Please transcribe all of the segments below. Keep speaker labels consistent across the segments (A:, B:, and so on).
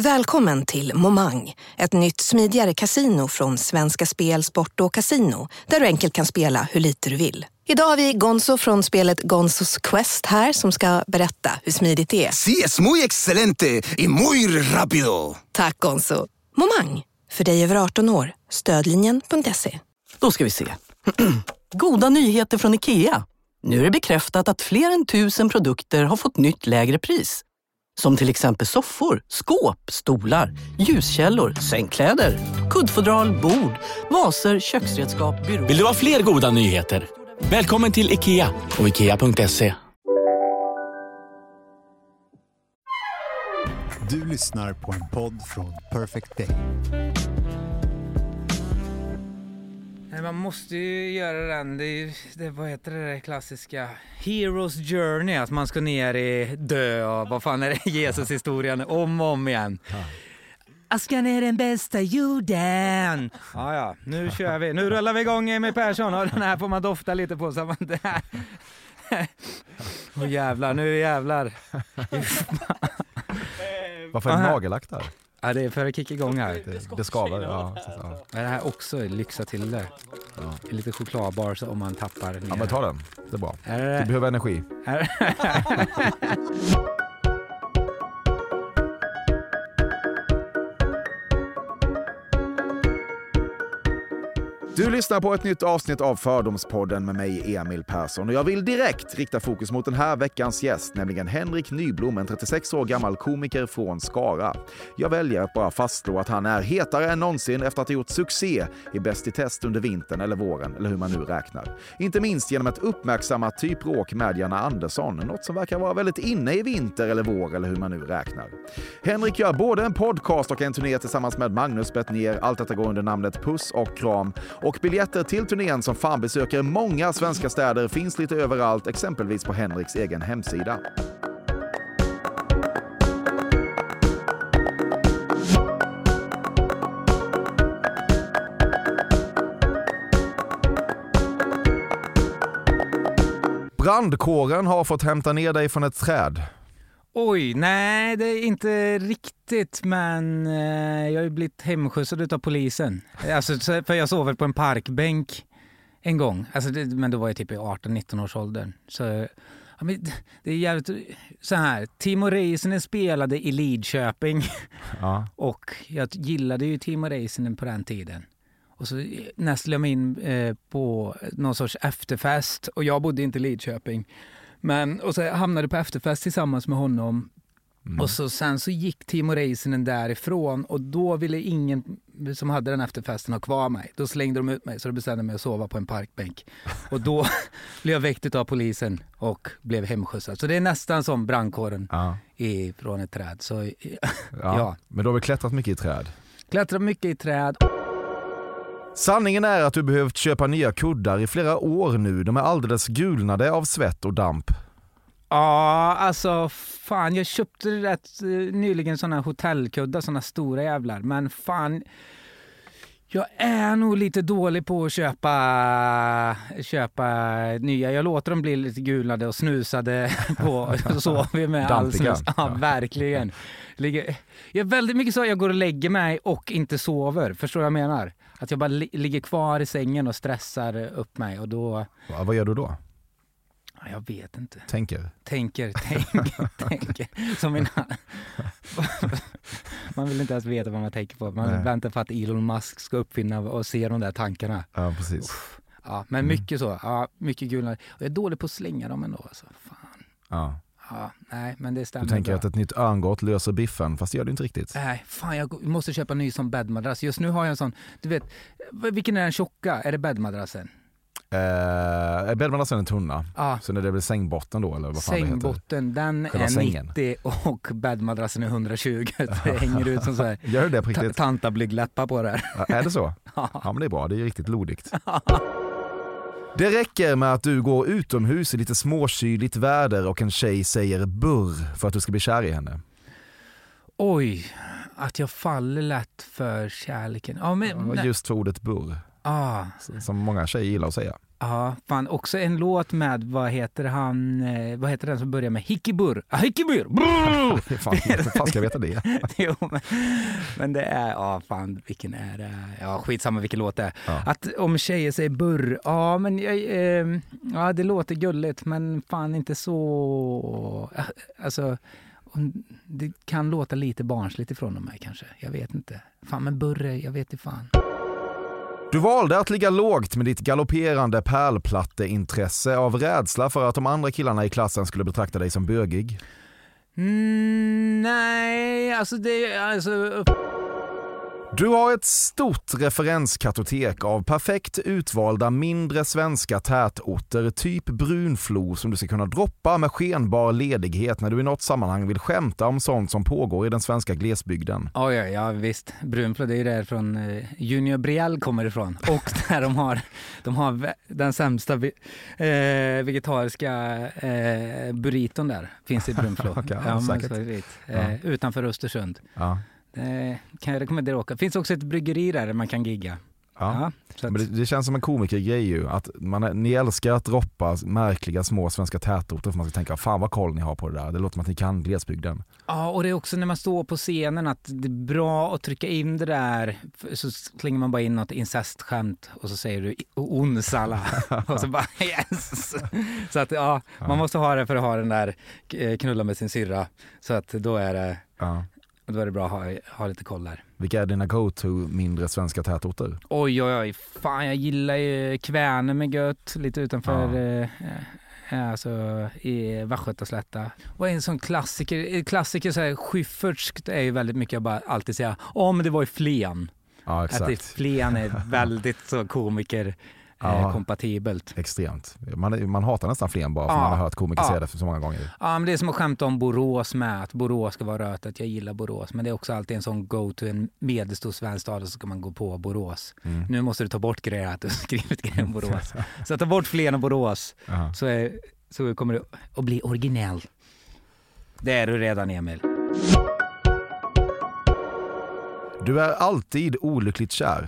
A: Välkommen till Momang, ett nytt smidigare kasino från Svenska Spel, Sport och Casino, där du enkelt kan spela hur lite du vill. Idag har vi Gonzo från spelet Gonzos Quest här som ska berätta hur smidigt det är.
B: Sí, es muy excelente y muy rápido.
A: Tack Gonzo. Momang, för dig över 18 år. Stödlinjen.se.
C: Då ska vi se. Goda nyheter från IKEA. Nu är det bekräftat att fler än 1000 produkter har fått nytt lägre pris. Som till exempel soffor, skåp, stolar, ljuskällor, sängkläder, kuddfodral, bord, vaser, köksredskap, byråer.
D: Vill du ha fler goda nyheter? Välkommen till IKEA och IKEA.se.
E: Du lyssnar på en podd från Perfect Day.
F: Man måste ju göra den. Det vad heter det klassiska Hero's Journey, att man ska ner i dö och vad fan är det, Jesus-historien om och om igen. Jag ska ner den bästa jorden. Ja, nu kör vi. Nu rullar vi igång med Persson och den här får man dofta lite på så man det här. Jävlar, nu jävlar.
G: Varför är det nagellack där?
F: Ja, det är för att kicka igång här.
G: Det skavar, ja.
F: Men det här också lyxa till det. Ja. Lite chokladbar så om man tappar ner.
G: Ja, men ta den. Det är bra.
F: Det...
G: Du behöver energi. Du lyssnar på ett nytt avsnitt av Fördomspodden med mig, Emil Persson. Och jag vill direkt rikta fokus mot den här veckans gäst, nämligen Henrik Nyblom, en 36 år gammal komiker från Skara. Jag väljer att bara fastslå att han är hetare än någonsin efter att ha gjort succé i Bäst i test under vintern eller våren, eller hur man nu räknar. Inte minst genom ett uppmärksammat typråk med Janna Andersson, något som verkar vara väldigt inne i vinter eller vår, eller hur man nu räknar. Henrik gör både en podcast och en turné tillsammans med Magnus Bettner. Allt detta går under namnet Puss och Kram. Och biljetter till turnén som fan besöker många svenska städer finns lite överallt, exempelvis på Henriks egen hemsida. Brandkåren har fått hämta ner dig från ett träd.
F: Oj, nej det är inte riktigt, men jag har ju blivit hemskjutsad av polisen. Alltså, för jag sover på en parkbänk en gång. Alltså, men då var jag typ i 18-19 års åldern. Så ja, men det är jävligt så här. Timo Räisänen spelade i Lidköping. Ja. Och jag gillade ju Timo Räisänen på den tiden. Och så nästlade jag mig in på någon sorts efterfest. Och jag bodde inte i Lidköping. Och så hamnade på efterfest tillsammans med honom. Och sen så gick Timo Räisänen därifrån. Och då ville ingen som hade den efterfesten ha kvar mig. Då slängde de ut mig, så då bestämde mig att sova på en parkbänk. Och då blev jag väckt av polisen och blev hemskjutsad. Så det är nästan som brandkåren från ett träd. Så, ja.
G: Men du har väl klättrat mycket i träd?
F: Klättrat mycket i träd.
G: Sanningen är att du behövt köpa nya kuddar i flera år nu. De är alldeles gulnade av svett och damp.
F: Ja, alltså fan, jag köpte rätt nyligen såna hotellkuddar, såna stora jävlar. Men fan, jag är nog lite dålig på att köpa nya. Jag låter dem bli lite gulnade och snusade på, så sover vi med all snus. Ja, verkligen. Jag är väldigt mycket så att jag går och lägger mig och inte sover. Förstår du vad jag menar? Att jag bara ligger kvar i sängen och stressar upp mig. Och då...
G: Ja, vad gör du då?
F: Jag vet inte.
G: Tänker.
F: Som man vill inte ens veta vad man tänker på. Man väntar på att Elon Musk ska uppfinna och se de där tankarna.
G: Ja, precis.
F: Ja, men mycket så. Ja, mycket gulnade. Och jag är dålig på att slänga dem ändå. Alltså. Fan.
G: Ja.
F: Ja, nej, men det stämmer.
G: Du tänker
F: bra.
G: att ett nytt örngott löser biffen, fast det gör det inte riktigt.
F: Nej, fan, jag måste köpa en ny som bäddmadrass. Just nu har jag en sån, du vet, vilken är den tjocka? Är det bäddmadrassen?
G: Bäddmadrassen är tunna. Så är det väl sängbotten då, eller vad fan
F: sängbotten, den
G: själva
F: är
G: sängen.
F: 90 och bäddmadrassen är 120. Det hänger ut som så här.
G: Gör det på riktigt?
F: Tantablygläppar på det här.
G: Ja, är det så? Ja, men det är bra. Det är riktigt lodigt. Det räcker med att du går utomhus i lite småkyligt väder och en tjej säger burr för att du ska bli kär i henne.
F: Oj, att jag faller lätt för kärleken. Ja, men
G: just för ordet burr. Som många tjejer gillar att säga.
F: Ja, fan också en låt med, vad heter den som börjar med Hickibur? Hickibur!
G: fan ska jag veta det?
F: Jo, men det är, ja fan, vilken är det? Ja, skitsamma vilken låt det är.
G: Ja.
F: Att om tjejer säger burr, ja men ja, det låter gulligt, men fan inte så, alltså det kan låta lite barnsligt ifrån mig kanske, jag vet inte. Fan, men burre, jag vet inte fan.
G: Du valde att ligga lågt med ditt galopperande pärlplatteintresse av rädsla för att de andra killarna i klassen skulle betrakta dig som bögig.
F: Nej, alltså
G: Du har ett stort referenskartotek av perfekt utvalda mindre svenska tätorter, typ Brunflo, som du ska kunna droppa med skenbar ledighet när du i något sammanhang vill skämta om sånt som pågår i den svenska glesbygden.
F: Ja, visst. Brunflo, det är ju där från Junior Brielle kommer ifrån. Och där de har den sämsta vegetariska burriton där. Finns i Brunflo.
G: Okay,
F: ja,
G: säkert.
F: Utanför Östersund.
G: Ja.
F: Kan jag rekommendera att åka. Det finns också ett bryggeri där man kan gigga.
G: Ja.
F: Så att...
G: Men det känns som en komikergrej ju. Att ni älskar att droppa märkliga små svenska tätorter för man ska tänka, fan vad koll ni har på det där. Det låter som att ni kan glesbygden.
F: Ja, och det är också när man står på scenen att det är bra att trycka in det där. Så slänger man bara in något incestskämt och så säger du onsala. Och så bara yes. Så att man måste ha det för att ha den där knulla med sin syrra. Så att då är det...
G: Ja.
F: Då är det bra att ha lite koll där.
G: Vilka är dina go-to mindre svenska tätorter?
F: Oj. Fan, jag gillar ju Kvänum med gött. Lite utanför alltså i Västgötaslätta. Och en sån klassiker så här, Schyffertskt är ju väldigt mycket, jag bara alltid säga, men det var ju Flen.
G: Ja, exakt.
F: Att Flen är väldigt så komiker kompatibelt.
G: Extremt. Man hatar nästan Flen bara för man har hört komiker säga det för så många gånger. Ja,
F: men det är som att skämta om Borås med, att Borås ska vara rötet. Jag gillar Borås, men det är också alltid en sån go-to, en medelstor svensk stad, och så ska man gå på Borås. Nu måste du ta bort grejer att du har skrivit grejer om Borås. Så ta bort Flen och Borås, så kommer det att bli originell. Det är du redan, Emil.
G: Du är alltid olyckligt kär.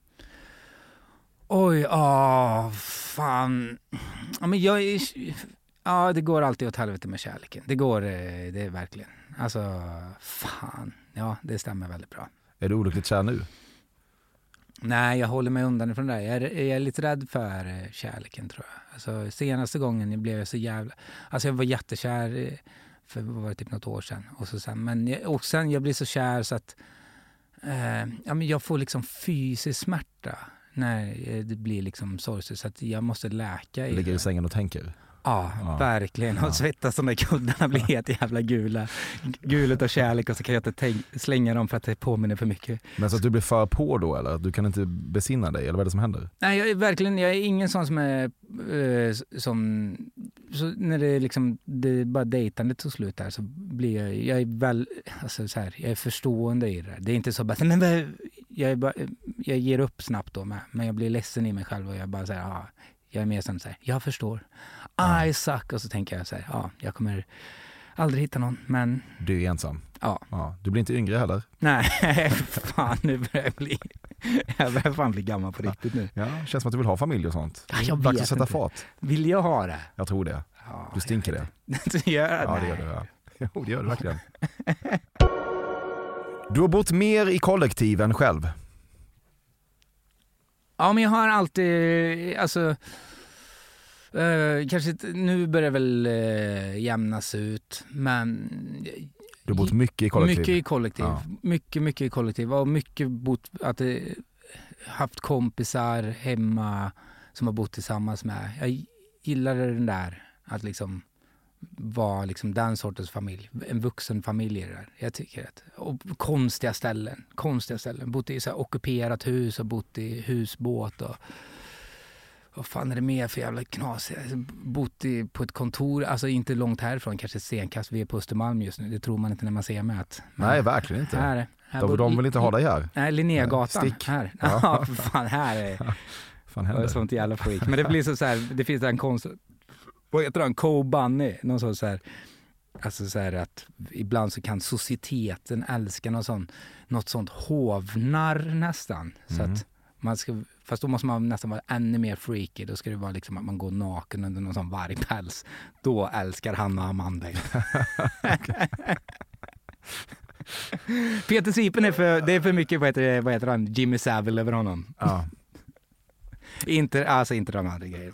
F: Oj, fan. Ja, men det går alltid åt helvete med kärleken. Det är verkligen. Alltså, fan. Ja, det stämmer väldigt bra.
G: Är du olyckligt kär nu?
F: Nej, jag håller mig undan ifrån det. Jag är lite rädd för kärleken, tror jag. Alltså, senaste gången blev jag så jävla... Alltså, jag var jättekär för det var typ något år sedan. Och sen jag blir så kär så att jag får liksom fysisk smärta när det blir liksom sorgset, så att jag måste läka.
G: Ligger i sängen och tänker?
F: Ja, verkligen. Och svettas, de där kuddarna blir helt jävla gula. Gulet av kärlek, och så kan jag inte slänga dem för att det påminner för mycket. Men
G: så att du blir för på då, eller? Du kan inte besinna dig, eller vad är det som händer?
F: Nej, jag är ingen sån som är som... Så när det är liksom, det är bara dejtandet tog slut där, så blir jag är väl, alltså så här, jag är förstående i det. Det är inte så bara, men jag ger upp snabbt då med, men jag blir ledsen i mig själv och jag bara säger, jag är mer som så här, jag förstår. I suck, och så tänker jag så här, jag kommer aldrig hitta någon, men... Du är
G: ensam?
F: Ja.
G: Du blir inte yngre heller?
F: Nej, fan, nu börjar jag börjar fan bli gammal på riktigt nu.
G: Ja, känns som att du vill ha familj och sånt.
F: Ja, jag
G: vet
F: att
G: sätta
F: inte.
G: Fart.
F: Vill jag ha det?
G: Jag tror det.
F: Ja,
G: du stinker det.
F: Det gör det?
G: Ja, det gör du. Ja. Jo, det gör du verkligen. Du har bott mer i kollektiv än själv?
F: Ja, men jag har alltid, alltså... kanske nu börjar väl jämnas ut, men
G: du har bott mycket i kollektiv.
F: Mycket i kollektiv. Ja. Mycket i kollektiv, och mycket bott, att haft kompisar hemma som har bott tillsammans med. Jag gillade den där, att liksom vara liksom den sortens familj, en vuxen familj där. Jag tycker att, och konstiga ställen, bott i så här ockuperat hus och bott i husbåt och vad fan är det mer för jävla knas? Bott på ett kontor, alltså inte långt härifrån, kanske stenkast, vi är på Östermalm just nu. Det tror man inte när man ser mig.
G: Nej, verkligen inte.
F: Här
G: de vill inte ha dig här.
F: Nej, Linnégatan.
G: Stick.
F: Här. Ja, fan, här är
G: fan
F: sånt jävla freak. Men det blir så här, det finns en konst, vad heter han? Co-bunny. Någon så här, alltså så här att ibland så kan societeten älska något sånt hovnar nästan. Så att Fast då måste man nästan vara ännu mer freaky. Då ska det vara liksom att man går naken under någon sån vargpäls. Då älskar han och Amanda. Peter Sipen det är för mycket, vad heter han? Jimmy Savile över honom.
G: Ja.
F: Inte de andra grejer.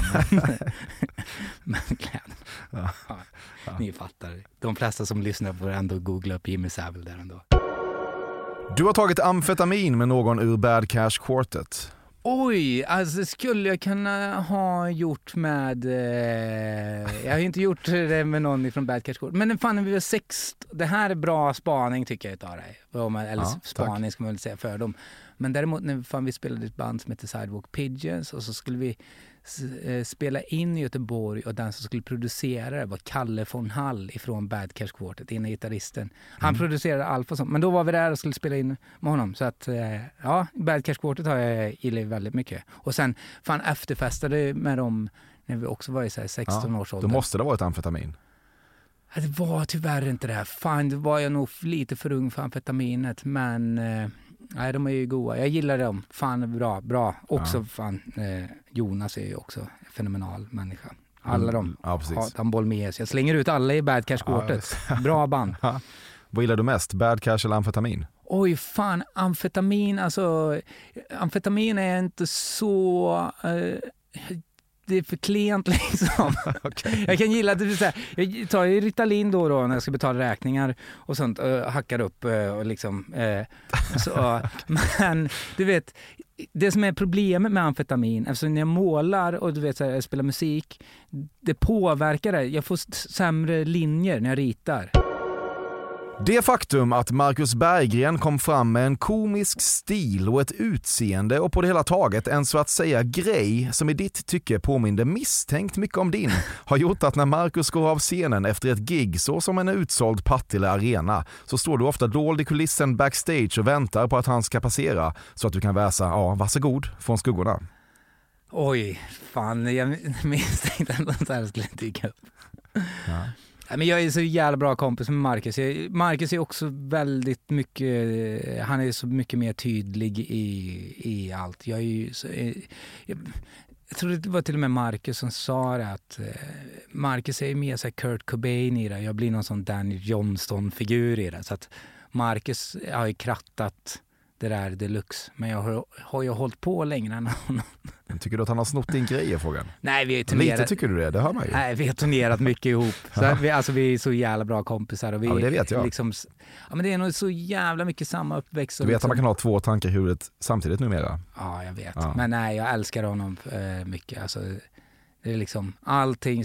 F: Men kläder. Ja. Ni fattar. De flesta som lyssnar får ändå googla upp Jimmy Savile där ändå.
G: Du har tagit amfetamin med någon ur Bad Cash Quartet.
F: Oj, alltså skulle jag kunna ha gjort med... jag har inte gjort det med någon från Bad Cash Quartet. Men fan, vi var 6. Det här är bra spaning tycker jag utav dig. Eller spaning ska man väl säga för dem. Men däremot när vi spelade ett band som heter Sidewalk Pigeons och så skulle vi spela in i Göteborg och den som skulle producera det var Kalle von Hall ifrån Bad Cash Quartet, innan gitarristen. Han producerade allt och sånt, men då var vi där och skulle spela in med honom. Så att Bad Cash Quartet har jag gillat väldigt mycket. Och sen efterfestade med dem när vi också var i 16 års ålder.
G: Då måste det ha varit amfetamin.
F: Det var tyvärr inte det här. Fan, det var jag nog lite för ung för amfetaminet, men nej, de är ju goda. Jag gillar dem. Fan, bra. Också Jonas är ju också en fenomenal människa. Alla de har handboll med sig. Jag slänger ut alla i Bad Cash Quartet. Bra band.
G: Vad gillar du mest? Bad Cash eller amfetamin?
F: Oj, fan, amfetamin är inte så... det är för klent liksom. Okay. Jag kan gilla det så här. Jag tar ju Ritalin då när jag ska betala räkningar och sånt och hackar upp och liksom så. Men du vet, det som är problemet med amfetamin, eftersom när jag målar och du vet så här, jag spelar musik, det påverkar det. Jag får sämre linjer när jag ritar.
G: Det faktum att Marcus Berggren kom fram med en komisk stil och ett utseende och på det hela taget en så att säga grej som i ditt tycke påminner misstänkt mycket om din har gjort att när Marcus går av scenen efter ett gig så som en utsåld Partille Arena så står du ofta dold i kulissen backstage och väntar på att han ska passera så att du kan väsa varsågod från skuggorna.
F: Oj, fan, jag misstänkte att något här skulle dyka upp. Ja. Men jag är så jävla bra kompis med Marcus. Marcus är också väldigt mycket, han är så mycket mer tydlig i allt. Jag tror det var till och med Marcus som sa det, att Marcus är mer så här Kurt Cobain i det. Jag blir någon sån Danny Johnston-figur i det. Så att Marcus har ju krattat det där deluxe. Men jag har ju hållit på längre än honom.
G: Tycker du att han har snott din grej i frågan?
F: Nej, vi är turnerat.
G: Lite tycker du det, det hör man ju.
F: Nej, vi har turnerat mycket ihop. Så vi är så jävla bra kompisar. Och vi,
G: det vet jag.
F: Liksom, men det är nog så jävla mycket samma uppväxt.
G: Du vet att man kan ha 2 tankar i huvudet samtidigt numera?
F: Ja, jag vet. Ja. Men nej, jag älskar honom mycket. Alltså, det är liksom allting.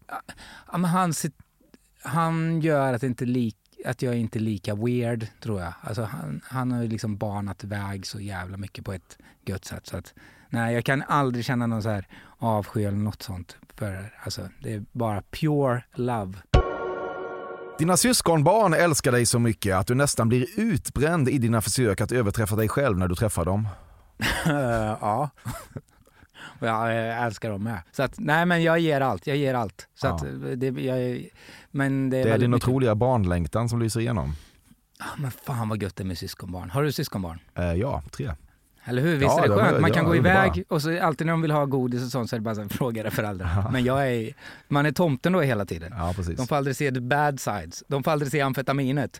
F: Men han gör att jag inte är lika weird, tror jag. Alltså, han har ju liksom banat väg så jävla mycket på ett gött sätt. Så att, nej, jag kan aldrig känna någon så här avsky eller något sånt. För alltså, det är bara pure love.
G: Dina syskonbarn älskar dig så mycket att du nästan blir utbränd i dina försök att överträffa dig själv när du träffar dem.
F: Ja. Jag älskar dem med. Så att, nej, men jag ger allt. Så att, det är
G: din otroliga barnlängtan som lyser igenom.
F: Men fan vad gött det med syskonbarn. Har du syskonbarn?
G: Ja, 3.
F: Eller hur? Visst är det skönt? Man kan gå iväg och så alltid när de vill ha godis och sånt så är det bara en fråga där föräldrar. Men man är tomten då hela tiden.
G: Ja, precis.
F: De får aldrig se the bad sides. De får aldrig se amfetaminet.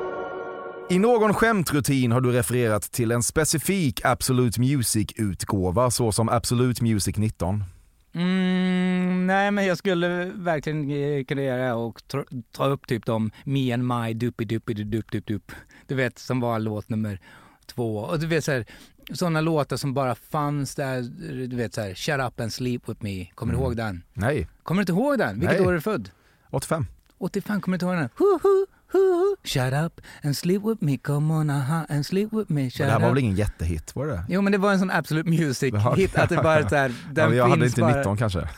G: I någon skämtrutin har du refererat till en specifik Absolute Music-utgåva såsom Absolute Music 19.
F: Nej, men jag skulle verkligen kunna göra och ta upp typ de Me and My Dupi. Du vet, som var låt nummer 2. Och du vet så här, sådana låtar som bara fanns där, du vet så här, Shut Up and Sleep With Me. Kommer du ihåg den?
G: Nej.
F: Kommer du inte ihåg den? Vilket år är du född?
G: 85.
F: 85, kommer du inte ihåg den? Shut up and sleep with me, come on and sleep with me.
G: Men det här var väl ingen jättehit, var det?
F: Jo, men det var en sån Absolute Music-hit, att det bara så här, den
G: jag hade inte
F: bara...
G: 19 kanske.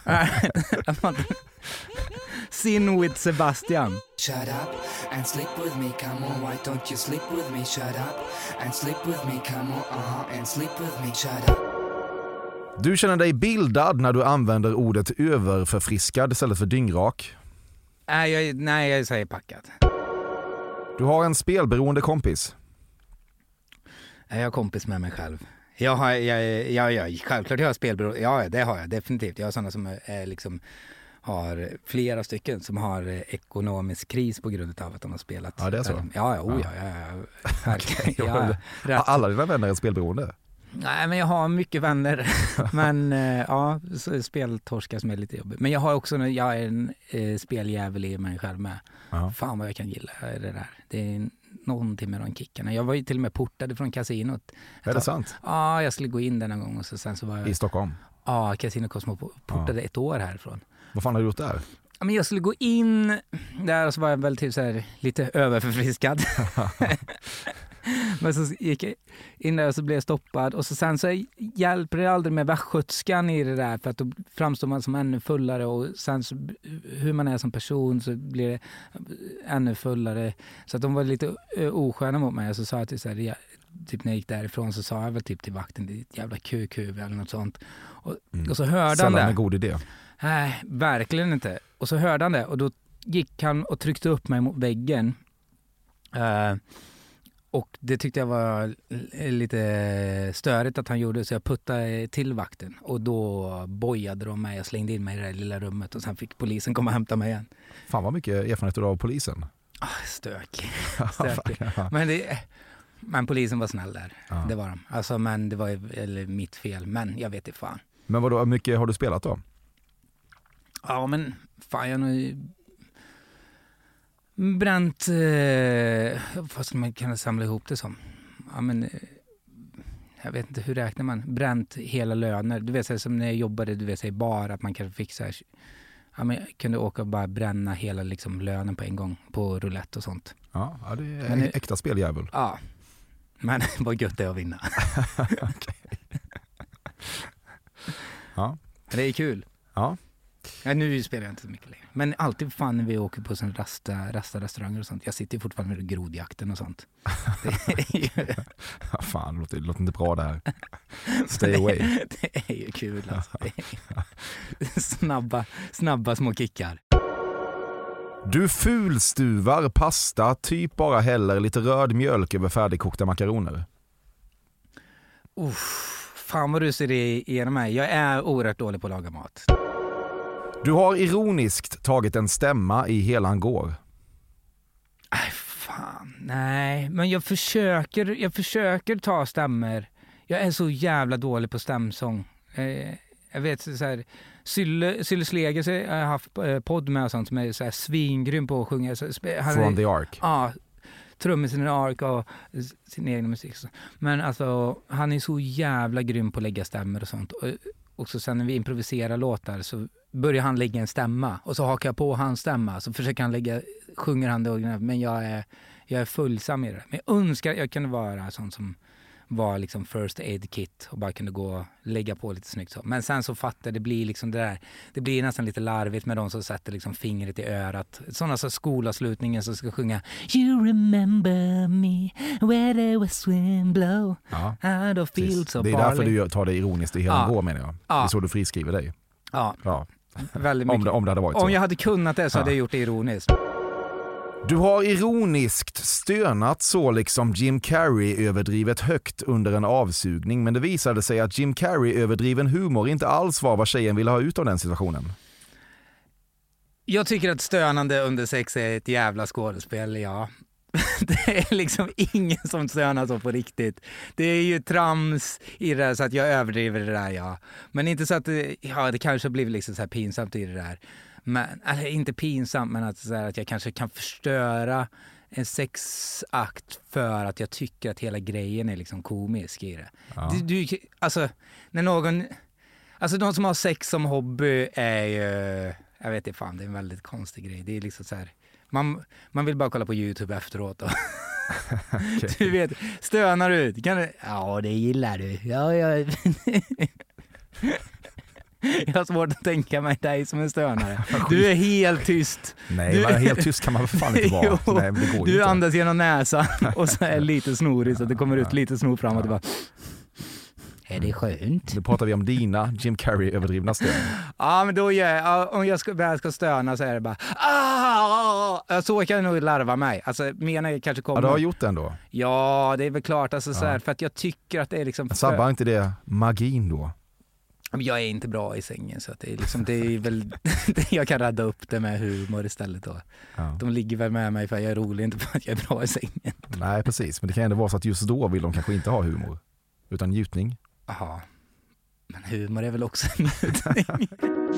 F: Sin with Sebastian.
H: Shut up and sleep with me, come on, why don't you sleep with me? Shut up and sleep with me, come on, and sleep with me, shut up.
G: Du känner dig bildad när du använder ordet överförfriskad istället för dyngrak.
F: Nej, jag säger packad. Du
G: har en spelberoende kompis.
F: Jag har kompis med mig själv. Ja, självklart jag har spelberoende. Ja, det har jag definitivt. Jag har sådana som är liksom har flera stycken som har ekonomisk kris på grund av att de har spelat.
G: Ja, det är så?
F: Ja.
G: Alla dina vänner är spelberoende?
F: Nej, men jag har mycket vänner. Men speltorskar som är lite jobbigt. Men jag har också, jag är en speljävel i mig själv med. Fan vad jag kan gilla det där. Det är någonting med de kickarna. Jag var ju till och med portad från kasinot.
G: Är det sant?
F: Ja, jag skulle gå in denna gång och sen så var jag...
G: I Stockholm?
F: Ja, Casino Cosmo portade 1 år härifrån.
G: Vad fan har du gjort där?
F: Ja, men jag skulle gå in där och så var jag väl typ så här lite överförfriskad. Men så gick jag in där och så blev jag stoppad. Och så sen så hjälper det aldrig med västgötskan i det där. För att då framstår man som ännu fullare. Och sen så, hur man är som person så blir det ännu fullare. Så att de var lite osköna mot mig. Och så sa jag till så här, typ när jag gick därifrån så sa jag väl typ till vakten, det är ett jävla kukhuvud eller något sånt. Och så hörde han det.
G: Sällan en god idé.
F: Nej, verkligen inte. Och så hörde han det. Och då gick han och tryckte upp mig mot väggen. Och det tyckte jag var lite störigt att han gjorde, så jag puttade till vakten. Och då bojade de mig och slängde in mig i det här lilla rummet. Och sen fick polisen komma och hämta mig igen.
G: Fan vad mycket erfarenhet du har av polisen.
F: Stökig. Men polisen var snäll där. Ja. Det var de. Alltså, men det var ju mitt fel. Men jag vet inte fan.
G: Men vadå, hur mycket har du spelat då?
F: Ja, men fan, jag har nog bränt, fast man kan samla ihop det som. Ja, men jag vet inte, hur räknar man? Bränt hela löner. Du vet, så som när jag jobbade, du vet, så bara att man kanske fick så här, ja, men jag kunde åka och bara bränna hela liksom lönen på en gång på roulette och sånt.
G: Ja, det är en äkta speljävel.
F: Ja, men vad gött det är att vinna.
G: Okay. Ja.
F: Det är kul.
G: Ja.
F: Ja, nu spelar jag inte så mycket längre. Men alltid fan när vi åker på sån rasta restauranger och sånt. Jag sitter fortfarande med grodjakten och sånt.
G: Ja, fan, det låter inte bra där. Stay away.
F: Det är ju kul alltså. Snabba små kickar.
G: Du fulstuvar pasta, typ bara häller lite röd mjölk över färdigkokta makaroner.
F: Fan vad du ser det igenom mig. Jag är oerhört dålig på att laga mat.
G: Du har ironiskt tagit en stämma i Helan går.
F: Nej, men jag försöker ta stämmer. Jag är så jävla dålig på stämsång. Jag vet så här, Sylle Sleger så har jag haft podd med och sånt som är så här svingrym på att sjunga.
G: From the Ark.
F: Ja, trummisen i The Ark och sin egen musik. Men alltså, han är så jävla grym på att lägga stämmer och sånt. Och så sen när vi improviserar låtar så börjar han lägga en stämma. Och så hakar jag på hans stämma. Så försöker han sjunger han det. Men jag är fullsam i det. Men jag önskar jag kunde vara sån som var liksom first aid kit och bara kunde gå och lägga på lite snyggt så. Men sen så fattar det blir liksom det där. Det blir nästan lite larvigt med de som sätter liksom fingret i örat. Sådana så skolavslutningen som ska sjunga You remember me where there was wind blow out of fields of barley. Det är därför du tar det ironiskt i hela går, menar jag. Det är så du friskriver dig. Ja. Väldigt mycket.
G: Om det hade varit så.
F: Om jag hade kunnat det så hade jag gjort det ironiskt.
G: Du har ironiskt stönat så liksom Jim Carrey överdrivet högt under en avsugning, men det visade sig att Jim Carrey överdriven humor inte alls var vad tjejen ville ha ut av den situationen.
F: Jag tycker att stönande under sex är ett jävla skådespel, ja. Det är liksom ingen som stönar så på riktigt. Det är ju trams i det där, så att jag överdriver det där, ja. Men inte så att det kanske blir liksom så här pinsamt i det där. Men, eller inte pinsamt, men att jag kanske kan förstöra en sexakt för att jag tycker att hela grejen är liksom komisk i det. Ja. Alltså, när någon... Alltså de som har sex som hobby är ju... Jag vet inte fan, det är en väldigt konstig grej. Det är liksom så här... Man vill bara kolla på YouTube efteråt. Och okay. Du vet, stönar ut. Ja, det gillar du. Ja. Jag har svårt att tänka mig dig som en stönare. Du är helt tyst.
G: Nej, men helt tyst kan man väl fan inte vara. Nej, men det går
F: du
G: inte.
F: Andas genom näsan och så är lite snorig så att det kommer ut lite snor fram och du bara... Är det skönt?
G: Nu pratar vi om dina Jim Carrey överdrivna stön.
F: Ja, men då om jag ska stöna så är det bara Ja, så kan jag nog larva mig. Alltså, menar jag kanske kommer...
G: Ja, du har gjort det ändå.
F: Ja, det är väl klart. Alltså, så här, för att jag tycker att det är liksom...
G: Sabbar inte det magin då?
F: Jag är inte bra i sängen, så att det är liksom, det är väl jag kan rädda upp det med humor istället då.
G: Ja.
F: De ligger väl med mig för jag är rolig, inte för att jag är bra i sängen.
G: Nej, precis. Men det kan ändå vara så att just då vill de kanske inte ha humor, utan njutning.
F: Jaha. Men humor är väl också en njutning.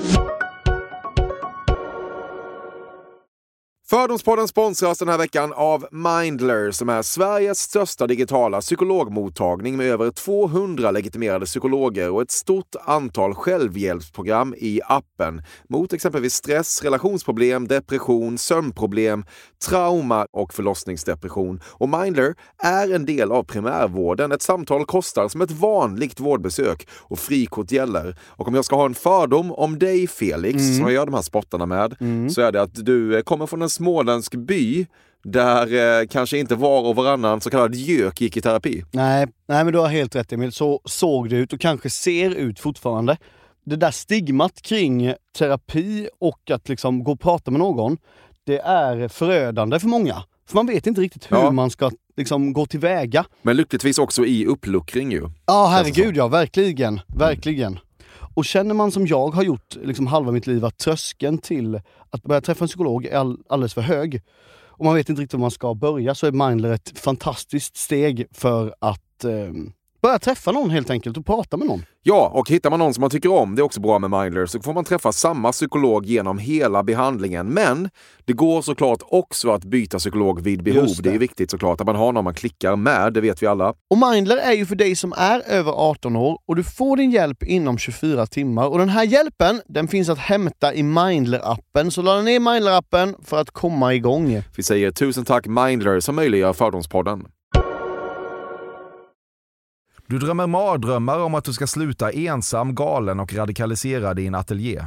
G: Fördomspodden sponsras den här veckan av Mindler som är Sveriges största digitala psykologmottagning med över 200 legitimerade psykologer och ett stort antal självhjälpsprogram i appen mot exempelvis stress, relationsproblem, depression, sömnproblem, trauma och förlossningsdepression. Och Mindler är en del av primärvården. Ett samtal kostar som ett vanligt vårdbesök och frikort gäller. Och om jag ska ha en fördom om dig, Felix, som jag gör de här spottarna med, så är det att du kommer från en småländsk by där kanske inte var och varannan så kallad gök gick i terapi.
I: Nej, men du har helt rätt, Emil. Så såg det ut och kanske ser ut fortfarande. Det där stigmat kring terapi och att liksom gå och prata med någon, det är förödande för många. För man vet inte riktigt hur man ska liksom gå tillväga. Men
G: lyckligtvis också i uppluckring ju.
I: Ja, herregud, ja, verkligen. Verkligen. Och känner man som jag har gjort liksom halva mitt liv att tröskeln till att börja träffa en psykolog är alldeles för hög. Och man vet inte riktigt om man ska börja, så är Mindler ett fantastiskt steg för att börja träffa någon helt enkelt och prata med någon.
G: Ja, och hittar man någon som man tycker om, det är också bra med Mindler, så får man träffa samma psykolog genom hela behandlingen. Men det går såklart också att byta psykolog vid behov. Det är viktigt såklart att man har någon man klickar med, det vet vi alla.
I: Och Mindler är ju för dig som är över 18 år och du får din hjälp inom 24 timmar. Och den här hjälpen, den finns att hämta i Mindler-appen. Så ladda ner Mindler-appen för att komma igång.
G: Vi säger tusen tack Mindler som möjliggör Fördomspodden. Du drömmer mardrömmar om att du ska sluta ensam, galen och radikaliserad i en ateljé.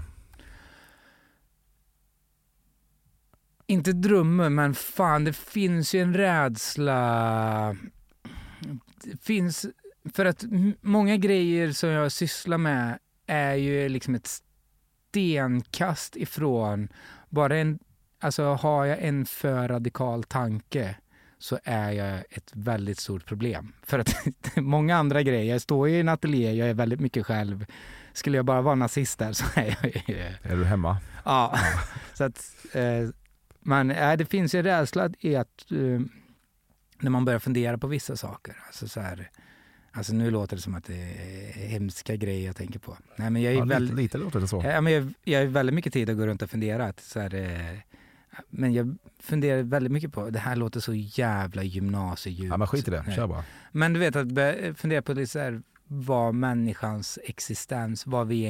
F: Inte drömmer, men fan, det finns ju en rädsla. Det finns, för att många grejer som jag sysslar med är ju liksom ett stenkast ifrån. Bara har jag en för radikal tanke så är jag ett väldigt stort problem. För att många andra grejer, jag står i en ateljé, jag är väldigt mycket själv. Skulle jag bara vara nazist där så är jag ju...
G: Är du hemma?
F: Ja. Så att, det finns ju rädsla i att när man börjar fundera på vissa saker. Alltså nu låter det som att det är hemska grejer jag tänker på. Nej, men jag är
G: lite låter det så.
F: Jag har väldigt mycket tid att gå runt och fundera. Men jag funderar väldigt mycket på, det här låter så jävla gymnasiedjupt.
G: Ja, men skit i det, kör bara.
F: Men du vet, att fundera på det så här, vad människans existens, vad vi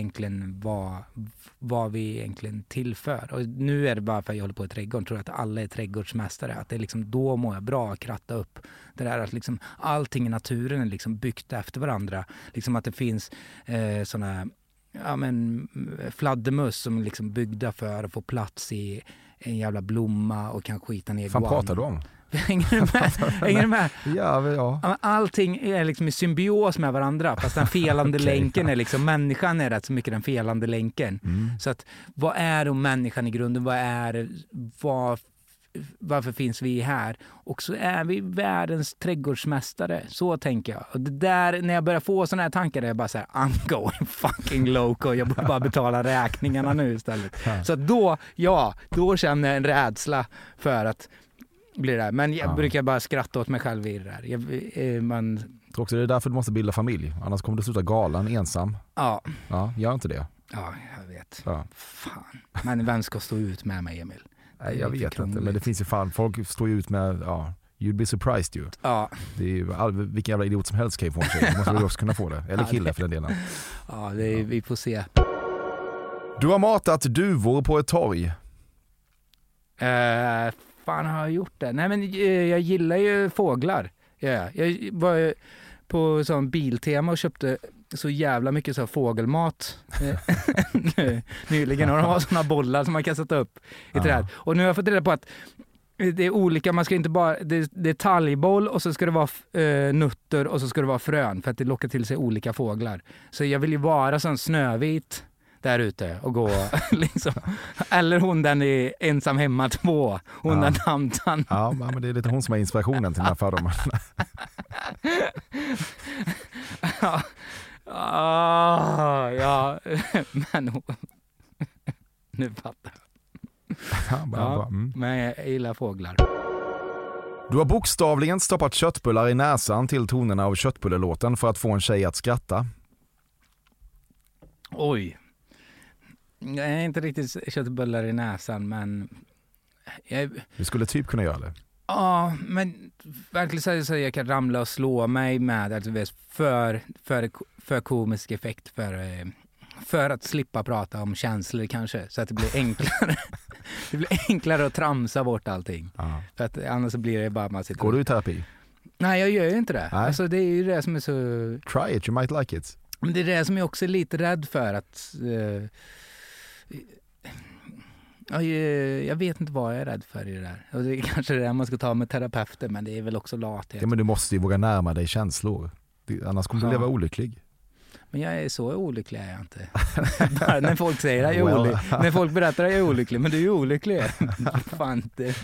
F: egentligen tillför. Och nu är det bara för att jag håller på i trädgården, tror att alla är trädgårdsmästare. Att det är liksom, då mår jag bra att kratta upp. Det där att liksom, allting i naturen är liksom byggt efter varandra. Liksom att det finns såna fladdermöss som är liksom byggda för att få plats i en jävla blomma och kan skita ner.
G: Fan pratar du om?
F: Hänger du med?
G: Ja.
F: Allting är liksom i symbios med varandra, fast den felande länken är liksom, människan är rätt så mycket den felande länken. Så att, vad är då människan i grunden? Varför finns vi här? Och så är vi världens trädgårdsmästare. Så tänker jag. Och det där, när jag börjar få såna här tankar, är jag bara så här, I'm going fucking loco. Jag borde bara betala räkningarna nu istället. Så att då känner jag en rädsla för att bli det här. Men jag brukar bara skratta åt mig själv i det där. Jag
G: tror också det är därför du måste bilda familj. Annars kommer du sluta galen, ensam.
F: Ja,
G: gör inte det.
F: Ja, jag vet.
G: Ja.
F: Fan. Men vem ska stå ut med mig, Emil?
G: Nej, jag vet inte, men det finns ju fan, folk står ju ut med, you'd be surprised ju.
F: Ja.
G: Det är ju vilken jävla idiot som helst kan ju få en tjej. Man måste väl också kunna få det. Eller killar för den delen.
F: Ja, vi får se.
G: Du har matat duvor på ett torg.
F: Fan har jag gjort det? Nej, men jag gillar ju fåglar. Ja, jag var på sån biltema och köpte så jävla mycket så fågelmat nyligen, och de har såna bollar som man kan sätta upp i träd. Och nu har jag fått reda på att det är olika, man ska inte bara, det är talgboll och så ska det vara nötter och så ska det vara frön, för att det lockar till sig olika fåglar. Så jag vill ju vara sån snövit där ute och gå liksom. Eller hon den är ensam hemma 2. Hon den tantan.
G: Ja, men det är lite hon som är inspirationen till den här fördomen.
F: Ja, men nu fattar jag. Men jag gillar fåglar.
G: Du har bokstavligen stoppat köttbullar i näsan till tonerna av köttbullelåten för att få en tjej att skratta.
F: Oj. Jag är inte riktigt köttbullar i näsan, men...
G: Du skulle typ kunna göra det.
F: Ja, men verkligen så jag kan ramla och slå mig med alltså, för komisk effekt, för att slippa prata om känslor kanske, så att det blir enklare. Det blir enklare att tramsa bort allting. För att annars så blir det bara man sitter...
G: Går du i terapi?
F: Nej, jag gör ju inte det. Alltså, det är ju det som är så...
G: Try it, you might like it.
F: Men det är det som jag också är lite rädd för att... jag vet inte vad jag är rädd för i det där. Och det är kanske det man ska ta med terapeuter, men det är väl också lathet.
G: Ja, men du måste ju våga närma dig känslor. Annars kommer du leva olycklig. Men
F: jag är så olycklig är jag inte. Bara när folk säger att jag är olycklig. När folk berättar att jag är olycklig. Men du är ju olycklig. Fan inte.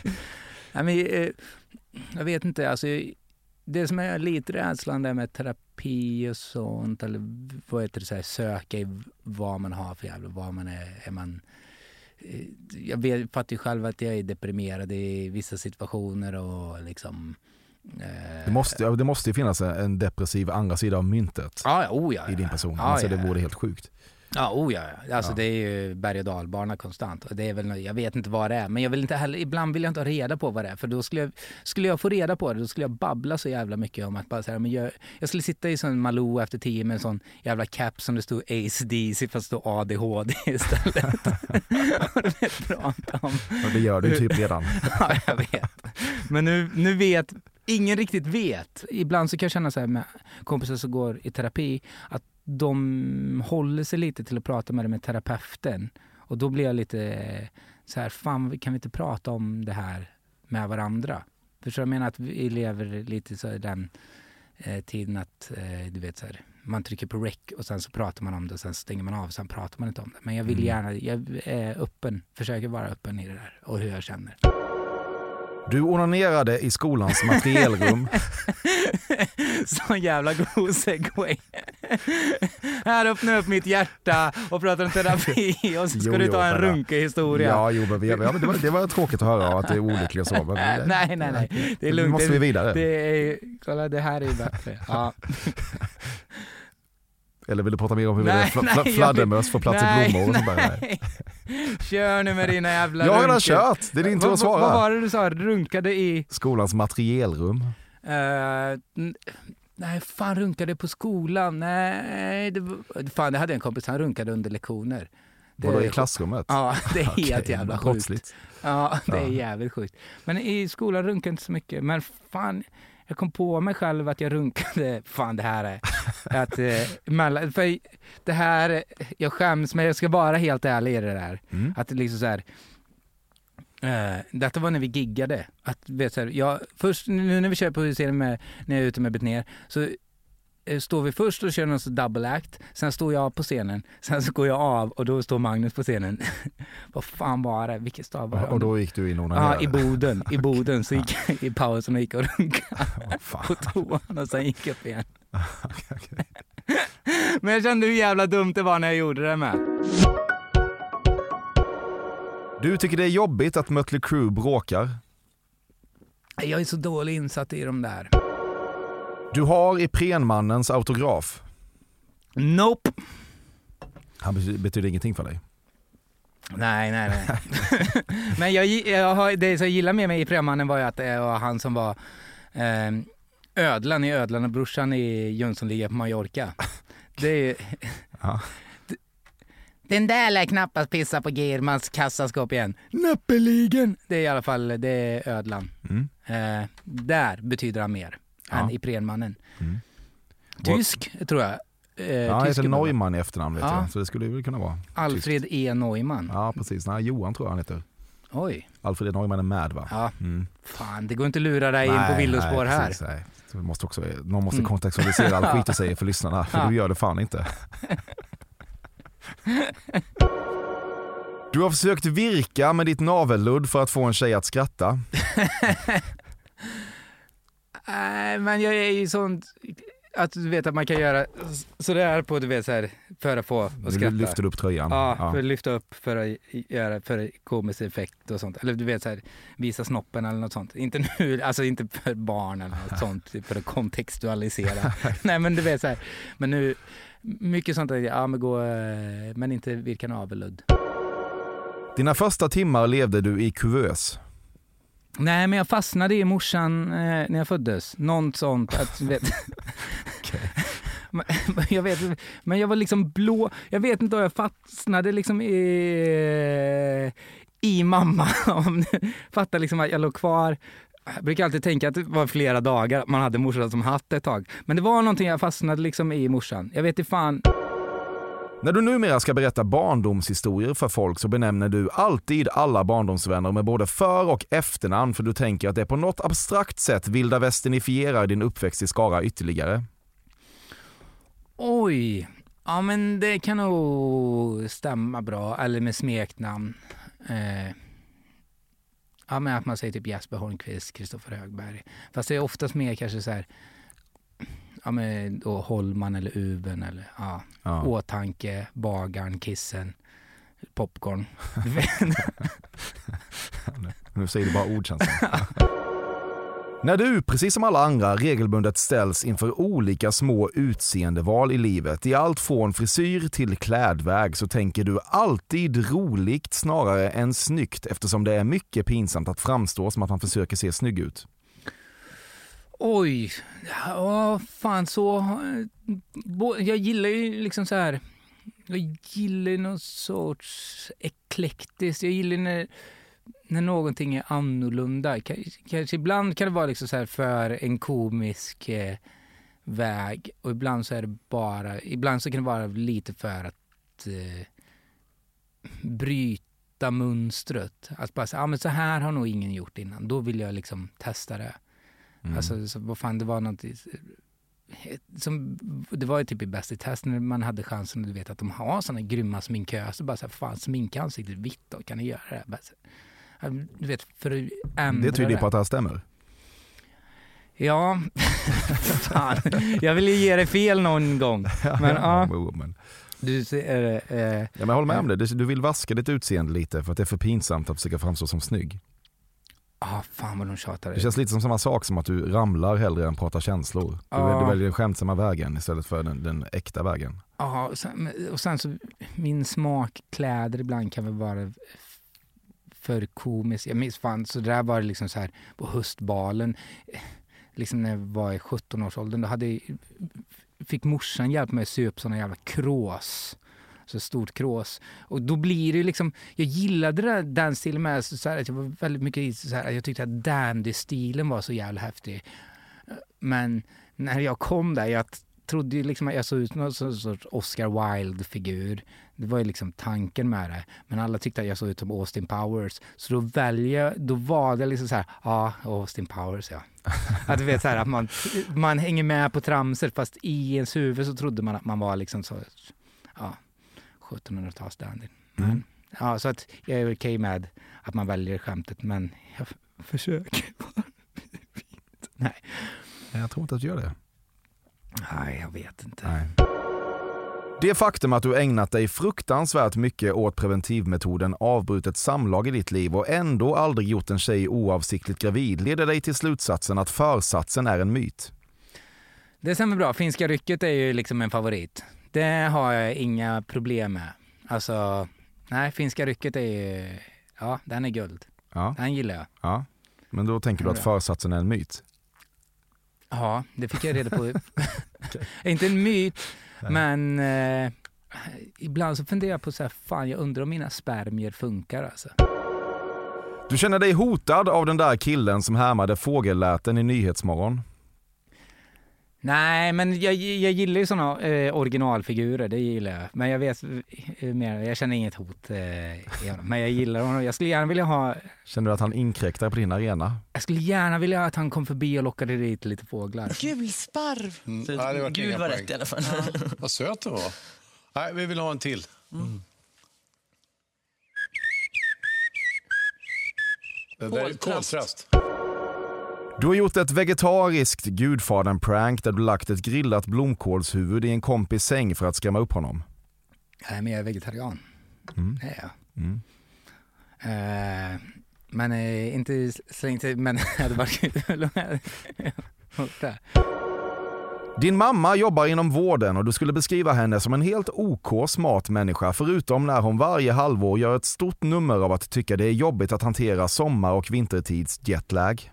F: Jag vet inte. Alltså, det som är lite rädslan där med terapi och sånt. Eller vad heter det, så här, söka i vad man har för jävla. Vad man är man... Jag fattar ju själv att jag är deprimerad i vissa situationer och liksom...
G: Det måste ju finnas en depressiv andra sida av myntet i din person. Alltså det vore helt sjukt.
F: Alltså det är ju berg- och dalbana konstant. Och det är väl, jag vet inte vad det är. Men jag vill inte heller, ibland vill jag inte ha reda på vad det är. För då skulle jag få reda på det, då skulle jag babbla så jävla mycket om att bara så här, men jag skulle sitta i sån Malou efter 10 med en sån jävla cap som det stod ACDC fast stod ADHD istället. Och du vet, prata om.
G: Och det gör du typ redan.
F: Ja, jag vet. Men nu vet, ingen riktigt vet. Ibland så kan jag känna så här med kompisar som går i terapi att de håller sig lite till att prata med terapeuten. Och då blir jag lite så här, fan, kan vi inte prata om det här med varandra? För så jag menar att vi lever lite så i den tiden att du vet så här, man trycker på rec och sen så pratar man om det och sen stänger man av och sen pratar man inte om det. Men jag vill gärna, jag är öppen, försöker vara öppen i det där och hur jag känner.
G: Du onanerade i skolans materielrum.
F: Sån jävla god segway. Här öppnar upp mitt hjärta och pratar om terapi och så ska du ta en runkehistoria.
G: Men det var tråkigt att höra att det är olyckligt så. Men
F: nej. Det är lugnt.
G: Nu måste vi vidare.
F: Kolla, det här är ju bättre. Ja.
G: Eller vill du prata mer om hur fladdermöss får plats i blommor och sånt där? Nej.
F: Kör nu med dina jävla
G: Jag har redan kört, det är din tur att svara.
F: Vad var det du sa? Runkade i...
G: Skolans materielrum.
F: Nej, fan, runkade på skolan. Nej, det hade en kompis, han runkade under lektioner.
G: Var i klassrummet?
F: Ja, det är helt jävla sjukt.
G: Brottsligt.
F: Ja, det är jävligt sjukt. Men i skolan runkade inte så mycket. Men fan... Jag kom på mig själv att jag runkade, fan det här är, att, för det här, jag skäms, men jag ska vara helt ärlig i det där. Att det liksom så här, detta var när vi giggade. Att, vet så här, först nu när vi kör på huset när jag är ute med Betnér, så står vi först och kör någon så double act, sen står jag på scenen, sen så går jag av och då står Magnus på scenen. Vad fan var det? Vilken stad var det?
G: Och då gick du in och
F: i Boden så gick jag i pausen och gick och runkade på toan och sen gick jag upp igen.
G: Okay.
F: Men jag kände hur jävla dumt det var när jag gjorde det med.
G: Du tycker det är jobbigt att Mötley Crüe bråkar?
F: Jag är så dålig insatt i de där.
G: Du har Iprenmannens autograf.
F: Nope.
G: Han betyder ingenting för dig.
F: Nej. Men det som jag gillar med mig i Iprenmannen var ju att det var han som var ödlan i Ödlan och brorsan i Jönssonliga på Mallorca. Det är
G: ja.
F: Den där lär knappast pissa på Germans kassaskåp igen. Näppeligen. Det är i alla fall, det är ödlan. Där betyder han mer än Iprenmannen. Tysk, tror jag.
G: Han heter Neumann i efternamn, vet jag. Så det skulle ju kunna vara
F: Alfred
G: tyst.
F: E. Neumann.
G: Ja, precis. Nej, Johan tror jag han heter.
F: Oj.
G: Alfred E. Neumann är med, va?
F: Ja. Fan, det går inte att lura dig in på villospår här.
G: Precis, nej. Så någon måste kontextualisera all skit och säga för lyssnarna. För du gör det fan inte. Du har försökt virka med ditt navelludd för att få en tjej att skratta.
F: Nej, men jag är ju sånt att du vet att man kan göra så där på, du vet, så här, för att få att skratta.
G: Du lyfter upp tröjan.
F: Ja, för att lyfta upp, för att göra för komisk effekt och sånt. Eller du vet, så här, visa snoppen eller något sånt. Inte nu, alltså inte för barn eller något sånt, för att kontextualisera. Nej, men du vet så här, men nu mycket sånt där, ja, men inte virka navelludd.
G: Dina första timmar levde du i kuvös.
F: Nej, men jag fastnade i morsan när jag föddes. Något sånt att, vet. Jag vet, men jag var liksom blå. Jag vet inte om jag fastnade liksom i mamma. Fattar liksom att jag låg kvar. Jag brukar alltid tänka att det var flera dagar man hade morsan som hatt ett tag. Men det var någonting jag fastnade liksom i morsan. Jag vet inte fan.
G: När du numera ska berätta barndomshistorier för folk så benämner du alltid alla barndomsvänner med både för- och efternamn, för du tänker att det på något abstrakt sätt vilda västernifierar din uppväxt i Skara ytterligare.
F: Oj, ja men det kan nog stämma bra, eller med smeknamn. Ja, men att man säger typ Jesper Holmqvist, Kristoffer Högberg. Fast det är oftast mer kanske så här, ja men då Holman eller Uben eller ja. Åtanke, Bagaren, Kissen, Popcorn.
G: Nu säger du bara ord, känns det. När du, precis som alla andra, regelbundet ställs inför olika små utseendeval i livet, i allt från frisyr till klädväg, så tänker du alltid roligt snarare än snyggt, eftersom det är mycket pinsamt att framstå som att man försöker se snygg ut.
F: Oj, ja fan så. Jag gillar ju liksom så här. Jag gillar någon sorts eklektiskt. Jag gillar när någonting är annorlunda. Kanske ibland kan det vara liksom så här för en komisk väg. Och ibland så är det bara. Ibland så kan det vara lite för att bryta mönstret. Att bara säga, men så här har nog ingen gjort innan. Då vill jag liksom testa det. Alltså så, vad fan, det var något som, det var ju typ i Bäst i test när man hade chansen, du vet att de har såna grymma sminköser, bara så här, fan, sminka ansiktet vitt då, kan ni göra det? Bara, så, du vet, för att ändra
G: det tyder på att det här stämmer.
F: Ja, fan, jag vill ju ge dig fel någon gång. Men ja, du ser,
G: ja, men jag håller med om det, du vill vaska ditt utseende lite för att det är för pinsamt att försöka framstå som snygg.
F: Fan vad de tjatar.
G: Det känns lite som samma sak som att du ramlar hellre än pratar känslor. Du väljer den skämtsamma vägen istället för den äkta vägen.
F: Ja, och sen så min smakkläder ibland kan väl vara för komiskt. Jag minns fan, så där var det liksom så här på höstbalen, liksom när jag var i 17-årsåldern, då fick morsan hjälp med att sy upp såna jävla krås. Så stort krås. Och då blir det liksom, jag gillade den stilen med så här, att jag var väldigt mycket så här, jag tyckte att dandy-stilen var så jävla häftig. Men när jag kom där, jag trodde ju liksom att jag såg ut som någon sorts Oscar Wilde-figur. Det var ju liksom tanken med det. Men alla tyckte att jag såg ut som Austin Powers. Så då var det liksom så här, Austin Powers, ja. Att du vet så här, att man hänger med på tramset, fast i ens huvud så trodde man att man var liksom så, 1700-talsdandy. Men så att jag är okej med att man väljer skämtet, men jag försöker. Nej.
G: Jag tror inte att du gör det.
F: Nej, jag vet inte.
G: Nej. Det faktum att du ägnat dig fruktansvärt mycket åt preventivmetoden avbrutet samlag i ditt liv och ändå aldrig gjort en tjej oavsiktligt gravid leder dig till slutsatsen att försatsen är en myt.
F: Det stämmer bra. Finska rycket är ju liksom en favorit. Det har jag inga problem med. Alltså, nej, finska rycket är ju, den är guld. Ja. Den gillar jag.
G: Ja, men då tänker du att försatsen är en myt?
F: Ja, det fick jag reda på. Inte en myt, men ibland så funderar jag på så här, fan, jag undrar om mina spermier funkar alltså.
G: Du känner dig hotad av den där killen som härmade fågelläten i Nyhetsmorgon?
F: Nej, men jag gillar ju såna originalfigurer, det gillar jag. Men jag vet mer, jag känner inget hot men jag gillar honom. Jag skulle gärna vilja ha...
G: Känner du att han inkräktar på din arena?
F: Jag skulle gärna vilja att han kom förbi och lockade dit lite fåglar.
J: Gulsparv!
K: Ja,
J: Gul var rätt i alla fall.
K: Ja. Vad söt det var. Nej, vi vill ha en till.
J: Koltrast.
G: Du har gjort ett vegetariskt Gudfadern-prank där du lagt ett grillat blomkålshuvud i en kompis säng för att skrämma upp honom.
F: Nej, men jag är vegetarian. Det är jag. Men inte slängt, men det hade varit kul.
G: Din mamma jobbar inom vården och du skulle beskriva henne som en helt OK smart människa, förutom när hon varje halvår gör ett stort nummer av att tycka det är jobbigt att hantera sommar- och vintertids jetlag.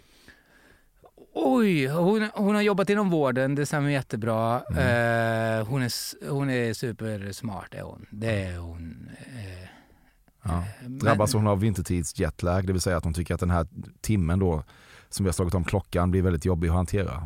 F: Oj, hon har jobbat inom vården, det stämmer jättebra. Hon är supersmart, är hon. Det är hon.
G: Drabbas hon av vintertids jetlag, det vill säga att hon tycker att den här timmen då som vi har slagit om klockan blir väldigt jobbig att hantera?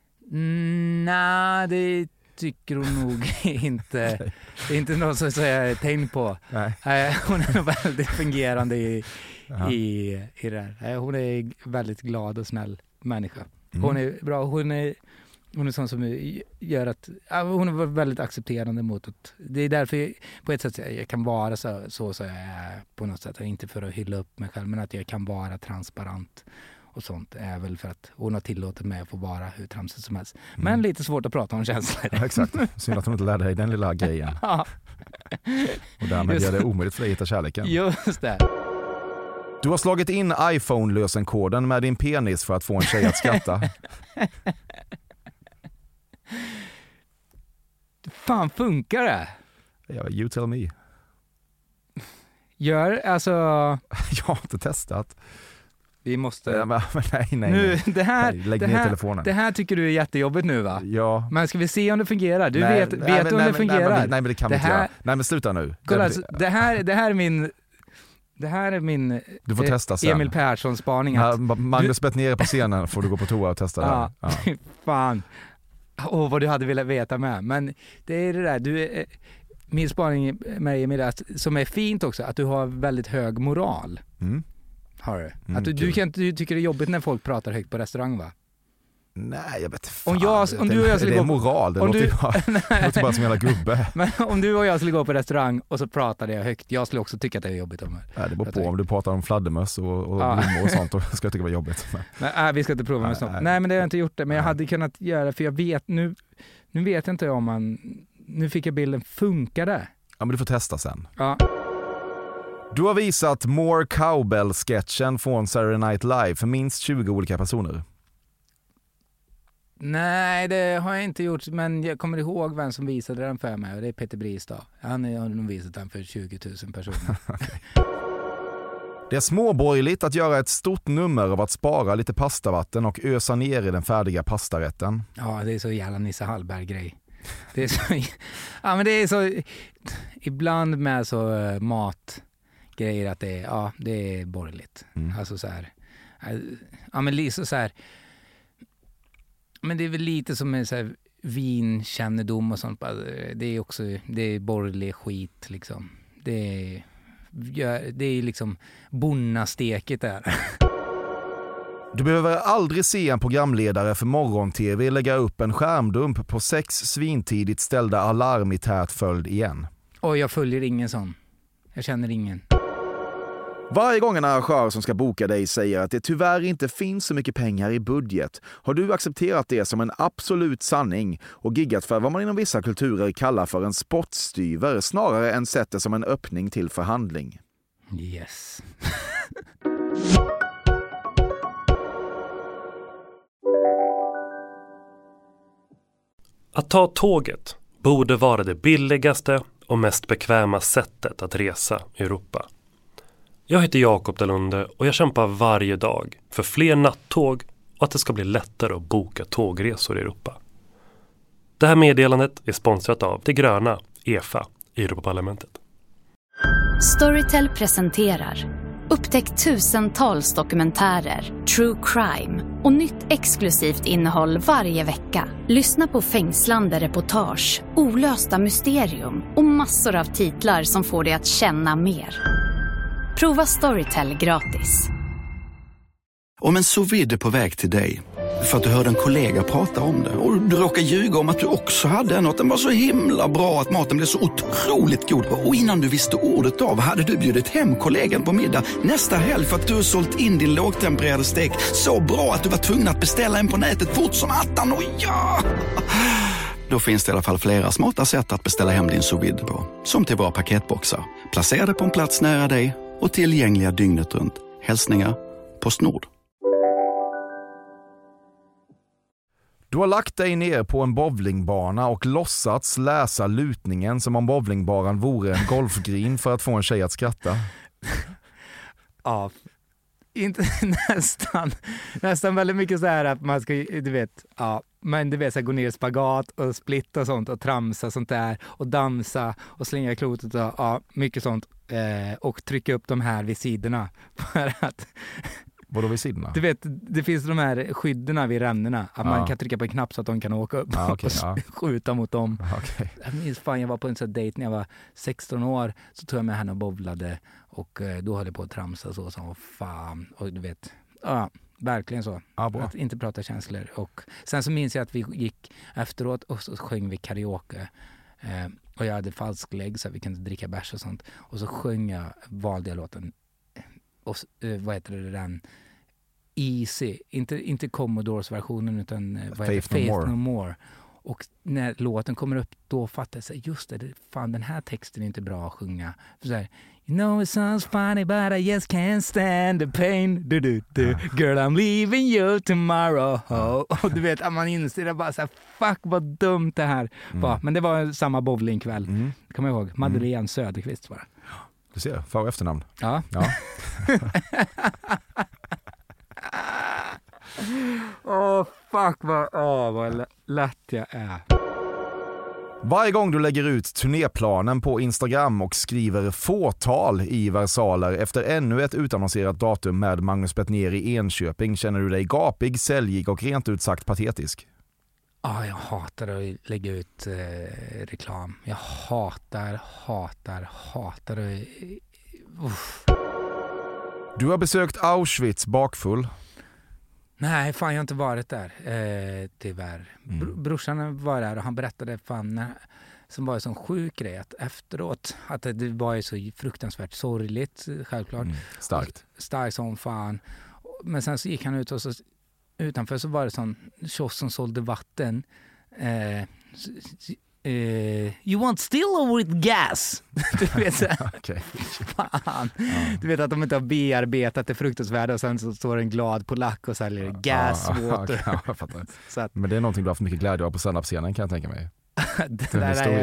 F: Nej, det tycker hon nog inte. Det är inte något som jag tänkt på. Nej. Hon är nog väldigt fungerande i det här. Hon är väldigt glad och snäll människa. Hon är bra. Hon är sån som gör att hon är väldigt accepterande mot att det är därför på ett sätt jag kan vara så jag är på något sätt, inte för att hylla upp mig själv, men att jag kan vara transparent och sånt är väl för att hon har tillåtit mig att få vara hur tramsigt som helst. Men lite svårt att prata om känslor.
G: Ja, exakt. Synd att hon inte lärde dig den lilla grejen. Och därmed gör det omöjligt för dig att hitta kärleken.
F: Just det.
G: Du har slagit in iPhone-lösenkoden med din penis för att få en tjej att skratta.
F: Fan, funkar det?
G: Ja, you tell me.
F: Alltså...
G: Jag har inte testat.
F: Vi måste...
G: Nej.
F: Nu,
G: lägg ner telefonen.
F: Det här tycker du är jättejobbigt nu, va?
G: Ja.
F: Men ska vi se om det fungerar? Du vet om det fungerar?
G: Nej, men det kan vi inte göra. Nej, men sluta nu.
F: Kolla, alltså, det här är min
G: du får testa sen.
F: Emil Persson spaning.
G: Magnus bett ner på scenen får du gå på toa och testa det.
F: Ja. Fan. Vad du hade velat veta med. Men det är det där. Min spaning med Emil som är fint också, att du har väldigt hög moral. Har du? Att du tycker det är jobbigt när folk pratar högt på restaurang, va?
G: Nej, jag vet fan.
F: Om du och jag skulle
G: det är moral, det låter bara som en jävla gubbe.
F: Men om du och jag skulle gå på restaurang och så pratade jag högt, jag skulle också tycka att det är jobbigt.
G: Nej, det beror på om du pratar om fladdermöss och blommor och sånt, då ska jag tycka det var jobbigt.
F: Nej, vi ska inte prova med sånt. Nej, men det har jag inte gjort det, men jag hade kunnat göra, för jag vet, nu vet jag inte om man, nu fick jag bilden, funkar det?
G: Ja, men du får testa sen.
F: Ja.
G: Du har visat More Cowbell-sketchen från Saturday Night Live för minst 20 olika personer.
F: Nej, det har jag inte gjort, men jag kommer ihåg vem som visade den för mig, och det är Peter Bristad. Han har nog visat den för 20 000 personer.
G: Det är småborgerligt att göra ett stort nummer av att spara lite pastavatten och ösa ner i den färdiga pastarätten.
F: Ja, det är så jävla Nisse Hallberg-grej. Det är så, ja, men det är så ibland med så matgrejer att det är borgerligt. Alltså så här, ja, men lite så här. Men det är väl lite som en så här vinkännedom och sånt. Det är också, det är borgerlig skit liksom. Det är liksom bonnasteket där.
G: Du behöver aldrig se en programledare för morgon-tv lägga upp en skärmdump på 6 svintidigt ställda alarm i tät följd igen.
F: Och jag följer ingen sån. Jag känner ingen.
G: Varje gång en arrangör som ska boka dig säger att det tyvärr inte finns så mycket pengar i budget, har du accepterat det som en absolut sanning och giggat för vad man inom vissa kulturer kallar för en spottstyver snarare än sett det som en öppning till förhandling.
F: Yes.
K: Att ta tåget borde vara det billigaste och mest bekväma sättet att resa i Europa. Jag heter Jakob Dalunde och jag kämpar varje dag för fler nattåg och att det ska bli lättare att boka tågresor i Europa. Det här meddelandet är sponsrat av det gröna EFA i Europaparlamentet.
L: Storytel presenterar upptäck tusentals dokumentärer, true crime och nytt exklusivt innehåll varje vecka. Lyssna på fängslande reportage, olösta mysterium och massor av titlar som får dig att känna mer. Prova Storytel gratis.
M: Om en sous vide är på väg till dig
J: För att du hörde en kollega prata om det. Och du råkade ljuga om att du också hade en och att den var så himla bra att maten blev så otroligt god. Och innan du visste ordet av hade du bjudit hem kollegan på middag nästa helg för att du sålt in din lågtempererade stek så bra att du var tvungen att beställa en på nätet fort som attan. Och ja! Då finns det i alla fall flera smarta sätt att beställa hem din sous vide på. Som till våra paketboxar. Placerade på en plats nära dig och tillgängliga dygnet runt. Hälsningar PostNord.
G: Du har lagt dig ner på en bowlingbana och låtsats läsa lutningen som om bowlingbanan vore en golfgrin för att få en tjej att skratta.
F: Ja, inte nästan väldigt mycket så här att man ska, du vet, ja, men du vet så här, gå ner i spagat och splitta och sånt och tramsa sånt där och dansa och slänga klotet och ja, mycket sånt och trycka upp de här vid sidorna för att
G: vadå vid sidorna?
F: Du vet, det finns de här skydderna vid ränderna. Att man kan trycka på en knapp så att de kan åka upp och skjuta mot dem.
G: Okay.
F: Jag minns fan, jag var på en sån dejt när jag var 16 år. Så tog jag med henne och bowlade. Och då höll jag på att tramsa så som fan. Och du vet, ja, verkligen så. Att inte prata känslor. Och sen så minns jag att vi gick efteråt och så sjöng vi karaoke. Och jag hade falsk lägg så vi kunde dricka bärs och sånt. Och så sjöng jag, valde jag låten. Och vad heter det, den Easy, inte Commodores-versionen utan Faith No More. Och när låten kommer upp då fattar jag just det, fan den här texten är inte bra att sjunga. För så här, you know it sounds funny but I just can't stand the pain. Girl I'm leaving you tomorrow. Och du vet, att man inser det bara så här, fuck vad dumt det här var. Men det var samma bowlingkväll. Kommer jag ihåg, Madeleine Söderqvist var.
G: Du ser, för efternamn.
F: Ja. Fuck vad lätt jag är.
G: Varje gång du lägger ut turnéplanen på Instagram och skriver fåtal i versaler efter ännu ett utannonserat datum med Magnus Bettner i Enköping känner du dig gapig, säljig och rent ut sagt patetisk.
F: Ja, jag hatar att lägga ut reklam. Jag hatar det.
G: Du har besökt Auschwitz bakfull.
F: Nej, fan jag har inte varit där, tyvärr. Brorsan var där och han berättade fan som var en sån sjuk grej att efteråt, att det var ju så fruktansvärt sorgligt, självklart. Starkt som fan. Men sen så gick han ut och så utanför så var det sån kiosk som sålde vatten. You want still or with gas? Du vet så
G: okay.
F: Fan. Du vet att de inte har bearbetat det fruktansvärda och sen så står en glad polack och säljer gas, water.
G: Jag fattar. Så att, men det är någonting du har haft mycket glädje av på stand-up-scenen kan jag tänka mig.
F: det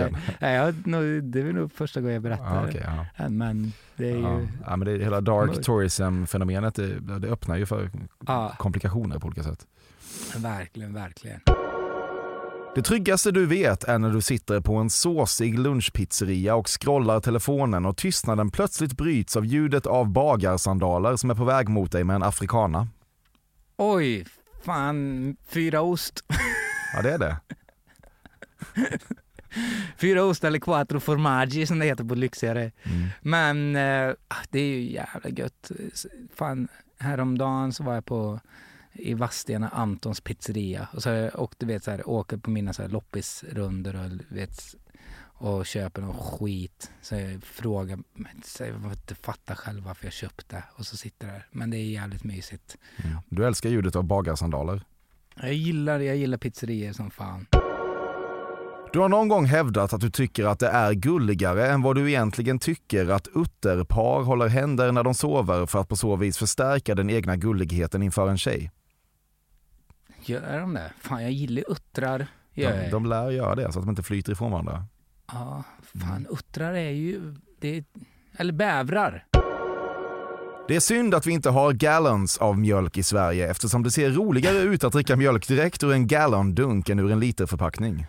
F: är nog första gången jag berättar. Men det är ju...
G: men det är hela dark tourism-fenomenet, det öppnar ju för komplikationer på olika sätt.
F: Verkligen.
G: Det tryggaste du vet är när du sitter på en såsig lunchpizzeria och scrollar telefonen och tystnaden plötsligt bryts av ljudet av bagarsandaler som är på väg mot dig med en afrikana.
F: Oj, fan, 4 ost.
G: Ja, det är det.
F: 4 ost eller 4 formaggi som det heter på lyxigare. Men det är ju jävla gött. Fan, häromdagen så var jag i Vadstena Antons pizzeria och så åkte vet så här, åker på mina så här loppisrunder och köper någon skit så jag frågar så jag inte fattar själv varför jag köpte och så sitter där, men det är jävligt mysigt.
G: Du älskar ljudet av bagarsandaler.
F: Jag gillar pizzerier som fan.
G: Du har någon gång hävdat att du tycker att det är gulligare än vad du egentligen tycker att utterpar håller händer när de sover för att på så vis förstärka den egna gulligheten inför en tjej.
F: Gör de det? Fan, jag gillar uttrar.
G: De lär göra det så att de inte flyter ifrån varandra.
F: Ja, fan, uttrar är ju... eller bävrar.
G: Det är synd att vi inte har gallons av mjölk i Sverige eftersom det ser roligare ut att dricka mjölk direkt ur en gallondunk än ur en literförpackning.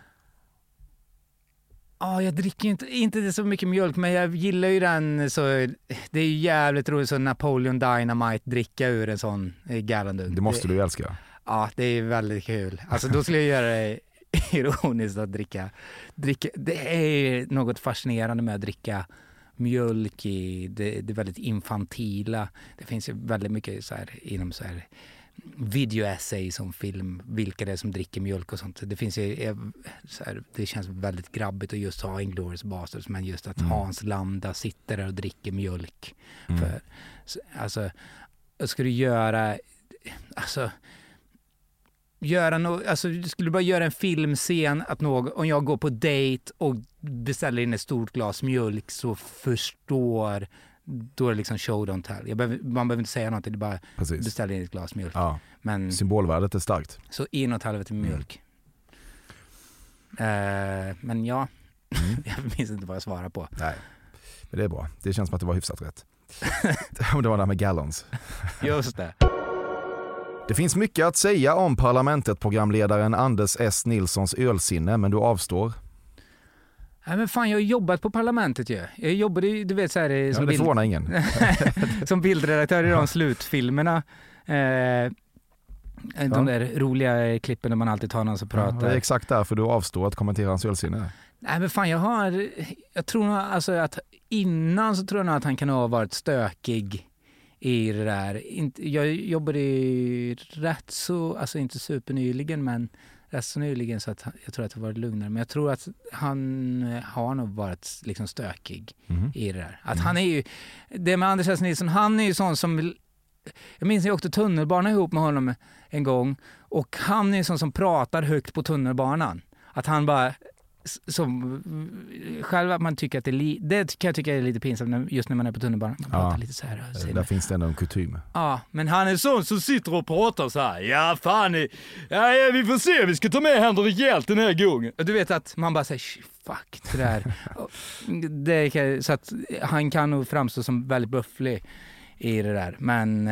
F: Ja, jag dricker inte så mycket mjölk, men jag gillar ju den så det är ju jävligt roligt så Napoleon Dynamite dricka ur en sån gallondunk.
G: Det måste du älska.
F: Ja, det är väldigt kul. Alltså då skulle jag göra det ironiskt att dricka. Det är något fascinerande med att dricka mjölk i det är väldigt infantila. Det finns ju väldigt mycket så här inom så här video-essay som film, vilka det är som dricker mjölk och sånt. Det finns ju så här, det känns väldigt grabbigt att just ha Inglourious Basterds, men just att Hans Landa sitter där och dricker mjölk. För, alltså, ska du göra skulle du bara göra en filmscen att om jag går på dejt och beställer in ett stort glas mjölk, så förstår, då är det liksom show don't tell. Man behöver inte säga något, det är bara beställa in ett glas mjölk.
G: Ja.
F: Men
G: symbolvärdet är starkt.
F: Så in och helvete med mjölk. Men ja, jag minns inte vad jag svarar på.
G: Nej, men det är bra. Det känns som att det var hyfsat rätt. Det var det med gallons.
F: Just det.
G: Det finns mycket att säga om Parlamentet-programledaren Anders S. Nilssons ölsinne, men du avstår.
F: Nej, men fan, jag har jobbat på Parlamentet ju. Jag jobbade, du vet, så här, som
G: det förvånar ingen.
F: Som bildredaktör i de slutfilmerna. De där roliga klippen där man alltid tar någon som pratar.
G: Det är exakt därför du avstår att kommentera hans ölsinne.
F: Nej, men fan, jag tror nog, alltså, att innan så tror jag nog att han kan ha varit stökig i det där. Jag jobbade rätt så, alltså inte supernyligen, men rätt så nyligen, så att jag tror att det var lugnare. Men jag tror att han har nog varit liksom stökig i det där. Att han är ju, det med Anders S. Nilsson, han är ju sån som, jag minns jag åkte tunnelbana ihop med honom en gång, och han är sån som pratar högt på tunnelbanan. Att han bara, som själv att man tycker att det kan jag tycka är lite pinsamt just när man är på tunnelbanan. Man pratar lite så här.
G: Där finns det ändå en kutym.
F: Ja, men han är sån som sitter och pratar så här. Ja, fan. Ja, vi får se. Vi ska ta med händer rejält den här gången. Du vet att man bara säger fuck det där. Så att han kan nog framstå som väldigt bufflig i det där. Men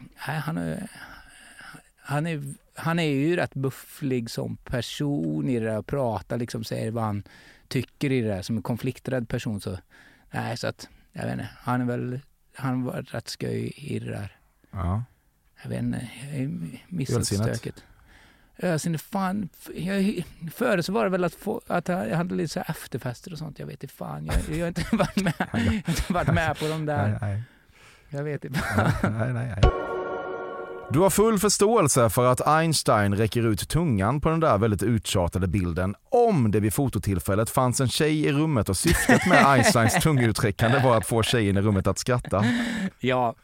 F: han är ju rätt bufflig som person i det där, och pratar liksom, säger vad han tycker i det där, som en konflikträdd person. Så nej, så att jag vet inte, han var rätt skoj i det där.
G: Ja.
F: Jag vet inte, jag är missat stöket. Ölsinnet, fan, före så var det väl att jag hade lite så här efterfester och sånt. Jag vet inte fan, jag har inte varit med på dem där.
G: Nej.
F: Jag vet inte.
G: Nej. Du har full förståelse för att Einstein räcker ut tungan på den där väldigt uttjatade bilden om det vid fototillfället fanns en tjej i rummet och syftet med Einsteins tunguträckande var att få tjejen i rummet att skratta.
F: Ja,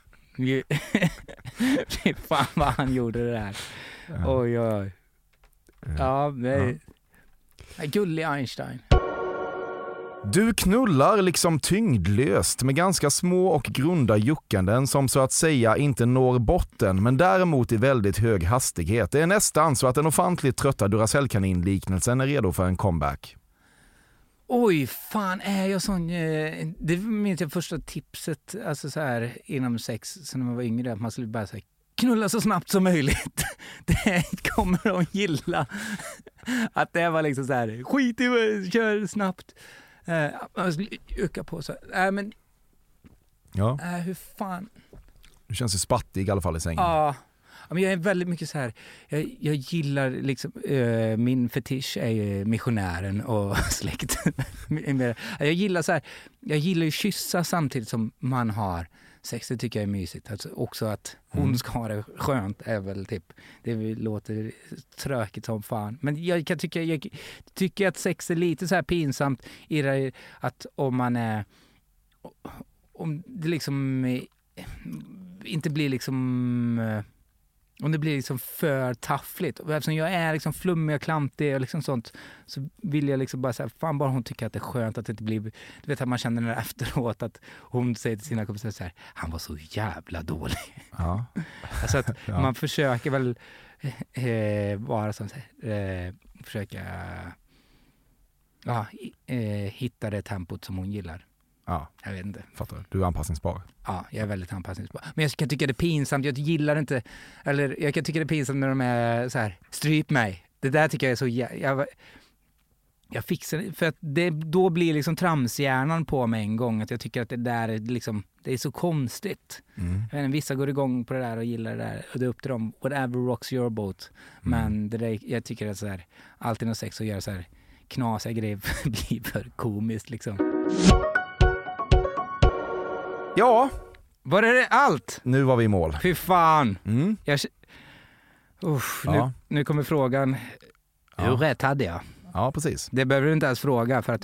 F: fan vad han gjorde det där. Oj. Ja, gullig Einstein.
G: Du knullar liksom tyngdlöst med ganska små och grunda juckanden som så att säga inte når botten, men däremot i väldigt hög hastighet. Det är nästan så att den ofantligt trötta Duracell-kanin-liknelsen är redo för en comeback.
F: Oj, fan, är jag sån... Det minns jag första tipset, alltså så här inom sex, så när man var yngre, att man skulle bara säga knulla så snabbt som möjligt. Det kommer de gilla. Att det var liksom så här, skit i det, kör snabbt. Man skulle öka på så. Men hur fan?
G: Du känns ju spattig i alla fall i sängen.
F: Ja, men jag är väldigt mycket så här. Jag gillar liksom min fetisch är ju missionären och släkten. Jag gillar så här. Jag gillar ju kyssa samtidigt som man har sex. Det tycker jag är mysigt. Alltså också att hon ska ha det skönt är väl typ. Det låter trökigt som fan. Men jag tycker att sex är lite så här pinsamt i det, att om det liksom inte blir liksom om det blir liksom för taffligt. Och eftersom jag är liksom flummig och klantig och liksom sånt, så vill jag liksom bara säga, fan bara hon tycker att det är skönt att det inte blir, du vet att man känner när efteråt att hon säger till sina kompisar så här, han var så jävla dålig.
G: Ja.
F: Alltså att man försöker väl vara som försöka hitta det tempot som hon gillar.
G: Ja,
F: jag vet inte.
G: Fattar. Du är anpassningsbar.
F: Ja, jag är väldigt anpassningsbar. Men jag kan tycka det är pinsamt. Jag gillar inte, eller jag kan tycka det är pinsamt när de är så här, stryp mig. Det där tycker jag är så jag fixar det, för att då blir liksom tramshjärnan på mig en gång, att jag tycker att det där är liksom, det är så konstigt. Jag vet inte, vissa går igång på det där och gillar det där, och det är upp till dem, whatever rocks your boat. Men det där, jag tycker att så här, alltid något sex och göra så här knasiga grejer blir för komiskt liksom.
G: Ja.
F: Var är det allt?
G: Nu var vi i mål.
F: Fy fan. Nu kommer frågan. Hur rätt hade jag?
G: Ja, precis.
F: Det behöver du inte ens fråga för att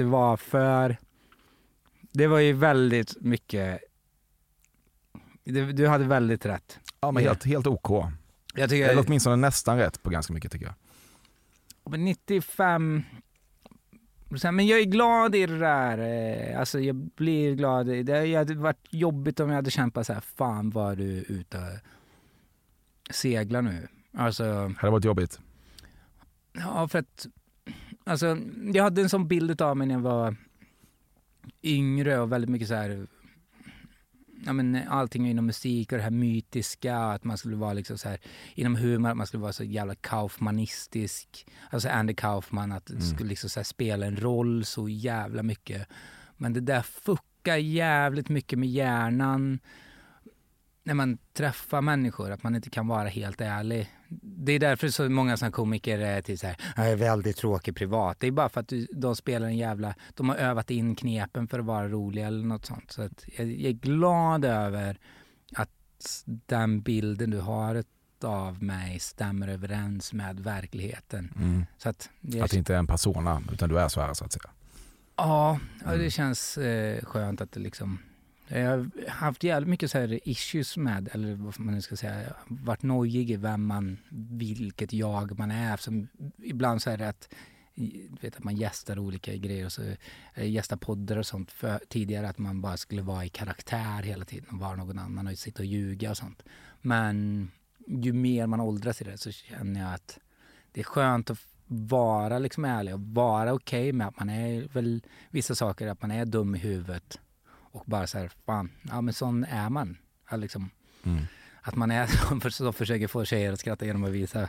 F: det var ju väldigt mycket. Du hade väldigt rätt.
G: Ja, men helt OK. Eller åtminstone nästan rätt på ganska mycket tycker jag.
F: Men 95%. Men jag är glad i det där. Alltså jag blir glad. Det hade varit jobbigt om jag hade kämpat så här. Fan var du ute och segla nu. Alltså,
G: det hade varit jobbigt.
F: Ja, för att alltså, jag hade en sån bild av mig när jag var yngre och väldigt mycket så här. Ja, men allting inom musik och det här mytiska, att man skulle vara liksom så här inom humor, att man skulle vara så jävla kaufmanistisk, alltså Andy Kaufman, att det skulle liksom så här spela en roll så jävla mycket. Men det där fuckar jävligt mycket med hjärnan när man träffar människor, att man inte kan vara helt ärlig. Det är därför så många som komiker är till så här, jag är väldigt tråkig privat. Det är bara för att de spelar en jävla, de har övat in knepen för att vara roliga eller något sånt. Så att jag är glad över att den bilden du har av mig stämmer överens med verkligheten. Så att det
G: inte är en persona, utan du är så här så att säga.
F: Ja, det känns skönt att det liksom. Jag har haft jävligt mycket så här issues med, eller vad man ska säga, varit nojig i vilket jag man är. Som ibland så är det att man gästar olika grejer och så gästar poddar och sånt tidigare, att man bara skulle vara i karaktär hela tiden och vara någon annan och sitta och ljuga och sånt. Men ju mer man åldras i det så känner jag att det är skönt att vara liksom ärlig och vara okej med att man är väl vissa saker, att man är dum i huvudet. Och bara så här, fan, ja men sån är man. Liksom, att man är så försöker få tjejer att skratta genom att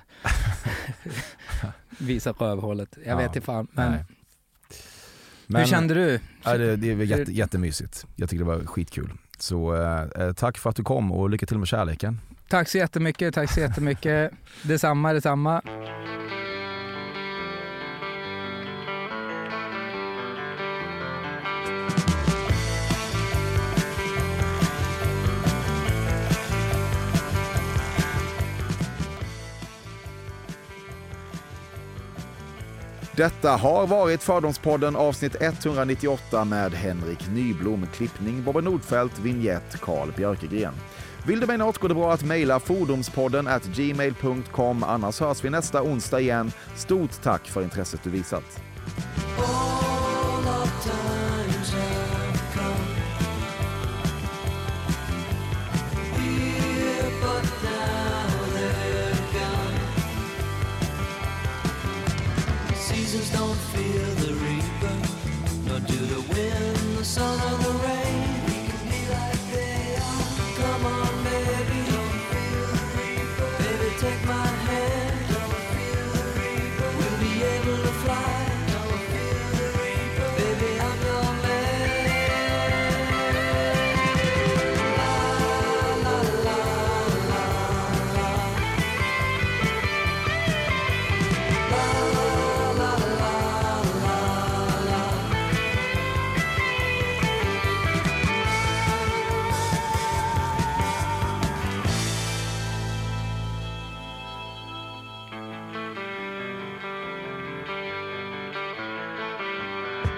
F: visa rövhålet. Jag vet inte fan. Men hur kände du?
G: Ja, det var jättemysigt. Jag tycker det var skitkul. Så tack för att du kom och lycka till med kärleken.
F: Tack så jättemycket. Detsamma.
G: Detta har varit Fördomspodden avsnitt 198 med Henrik Nyblom, klippning Bobbe Nordfeldt, vignett Carl Björkegren. Vill du mig något går det bra att mejla fordomspodden@gmail.com, annars hörs vi nästa onsdag igen. Stort tack för intresset du visat.
H: Don't feel the reaper, nor do the wind, the sun or the rain. We can be like they are. Come on, baby. Don't feel the reaper. Baby, take my hand. Don't feel the reaper. We'll be able to fly. Don't feel the reaper. Baby, I'm your man. La la la la la.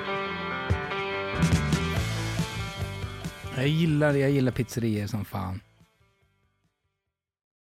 F: Jag gillar pizzerier som fan.